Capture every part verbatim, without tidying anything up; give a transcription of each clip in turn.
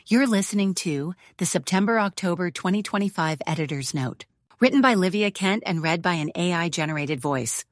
You're listening to the September-October twenty twenty-five Editor's Note, written by Livia Kent and read by an A I-generated voice.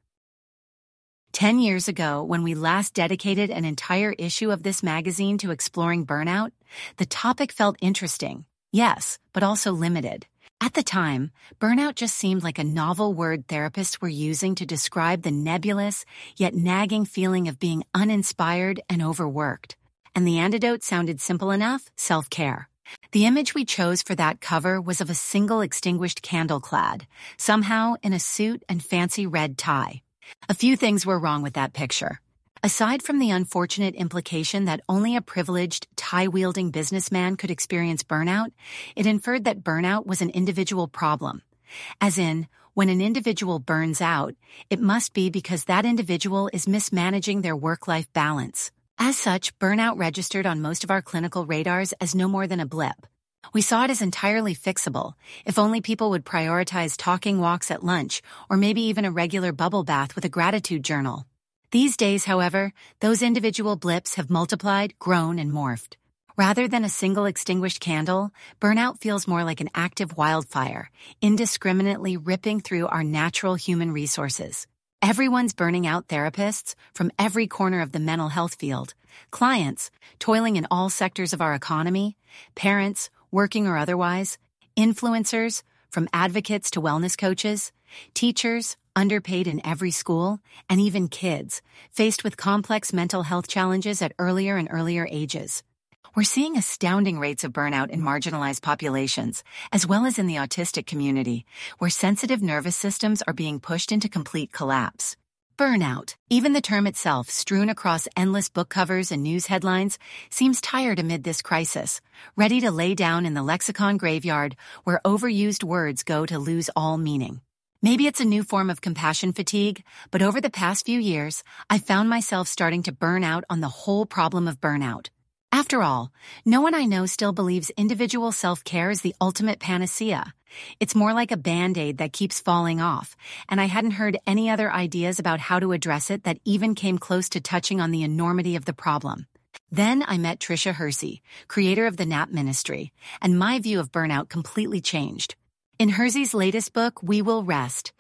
Ten years ago, when we last dedicated an entire issue of this magazine to exploring burnout, the topic felt interesting, yes, but also limited. At the time, burnout just seemed like a novel word therapists were using to describe the nebulous, yet nagging feeling of being uninspired and overworked. And the antidote sounded simple enough: self-care. The image we chose for that cover was of a single extinguished candle clad, somehow in a suit and fancy red tie. A few things were wrong with that picture. Aside from the unfortunate implication that only a privileged, tie-wielding businessman could experience burnout, it inferred that burnout was an individual problem. As in, when an individual burns out, it must be because that individual is mismanaging their work-life balance. As such, burnout registered on most of our clinical radars as no more than a blip. We saw it as entirely fixable, if only people would prioritize talking walks at lunch, or maybe even a regular bubble bath with a gratitude journal. These days, however, those individual blips have multiplied, grown, and morphed. Rather than a single extinguished candle, burnout feels more like an active wildfire, indiscriminately ripping through our natural human resources. Everyone's burning out: therapists from every corner of the mental health field, clients toiling in all sectors of our economy, parents, working or otherwise, influencers from advocates to wellness coaches, teachers underpaid in every school, and even kids faced with complex mental health challenges at earlier and earlier ages. We're seeing astounding rates of burnout in marginalized populations, as well as in the autistic community, where sensitive nervous systems are being pushed into complete collapse. Burnout, even the term itself, strewn across endless book covers and news headlines, seems tired amid this crisis, ready to lay down in the lexicon graveyard where overused words go to lose all meaning. Maybe it's a new form of compassion fatigue, but over the past few years, I've found myself starting to burn out on the whole problem of burnout. After all, no one I know still believes individual self-care is the ultimate panacea. It's more like a Band-Aid that keeps falling off, and I hadn't heard any other ideas about how to address it that even came close to touching on the enormity of the problem. Then I met Tricia Hersey, creator of the Nap Ministry, and my view of burnout completely changed. In Hersey's latest book, We Will Rest,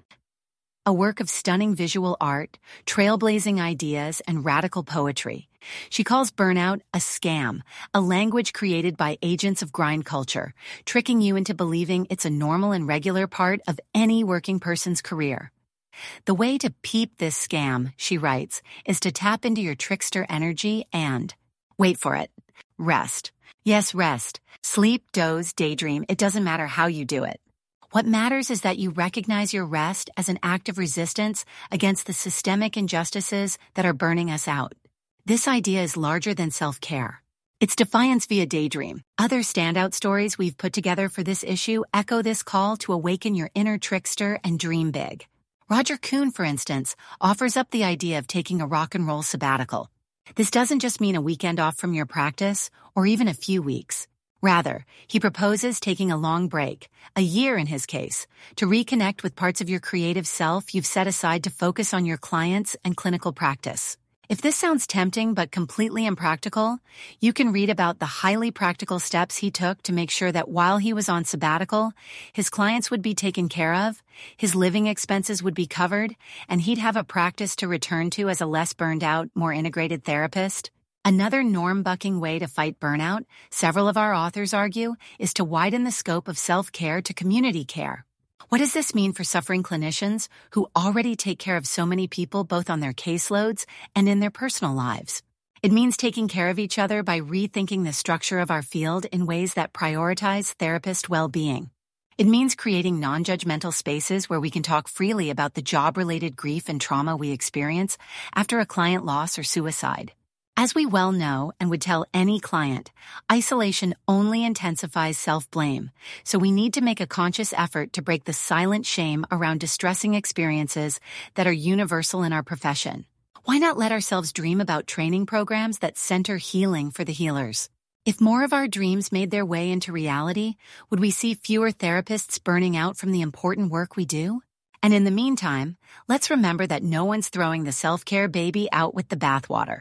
a work of stunning visual art, trailblazing ideas, and radical poetry, she calls burnout a scam, a language created by agents of grind culture, tricking you into believing it's a normal and regular part of any working person's career. The way to peep this scam, she writes, is to tap into your trickster energy and, wait for it, rest. Yes, rest. Sleep, doze, daydream, it doesn't matter how you do it. What matters is that you recognize your rest as an act of resistance against the systemic injustices that are burning us out. This idea is larger than self-care. It's defiance via daydream. Other standout stories we've put together for this issue echo this call to awaken your inner trickster and dream big. Roger Kuhn, for instance, offers up the idea of taking a rock and roll sabbatical. This doesn't just mean a weekend off from your practice, or even a few weeks. Rather, he proposes taking a long break, a year in his case, to reconnect with parts of your creative self you've set aside to focus on your clients and clinical practice. If this sounds tempting but completely impractical, you can read about the highly practical steps he took to make sure that while he was on sabbatical, his clients would be taken care of, his living expenses would be covered, and he'd have a practice to return to as a less burned out, more integrated therapist. Another norm-bucking way to fight burnout, several of our authors argue, is to widen the scope of self-care to community care. What does this mean for suffering clinicians who already take care of so many people both on their caseloads and in their personal lives? It means taking care of each other by rethinking the structure of our field in ways that prioritize therapist well-being. It means creating non-judgmental spaces where we can talk freely about the job-related grief and trauma we experience after a client loss or suicide. As we well know and would tell any client, isolation only intensifies self-blame, so we need to make a conscious effort to break the silent shame around distressing experiences that are universal in our profession. Why not let ourselves dream about training programs that center healing for the healers? If more of our dreams made their way into reality, would we see fewer therapists burning out from the important work we do? And in the meantime, let's remember that no one's throwing the self-care baby out with the bathwater.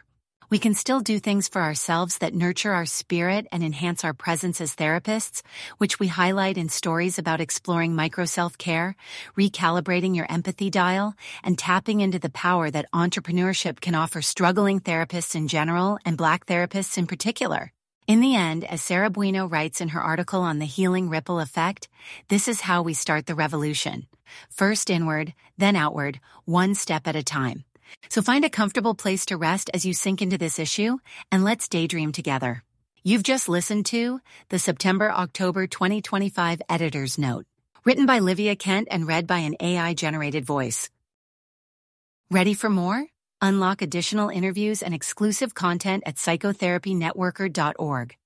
We can still do things for ourselves that nurture our spirit and enhance our presence as therapists, which we highlight in stories about exploring micro-self-care, recalibrating your empathy dial, and tapping into the power that entrepreneurship can offer struggling therapists in general and Black therapists in particular. In the end, as Sarah Bueno writes in her article on the healing ripple effect, this is how we start the revolution. First inward, then outward, one step at a time. So find a comfortable place to rest as you sink into this issue, and let's daydream together. You've just listened to the September-October twenty twenty-five Editor's Note, written by Livia Kent and read by an A I-generated voice. Ready for more? Unlock additional interviews and exclusive content at psychotherapy networker dot org.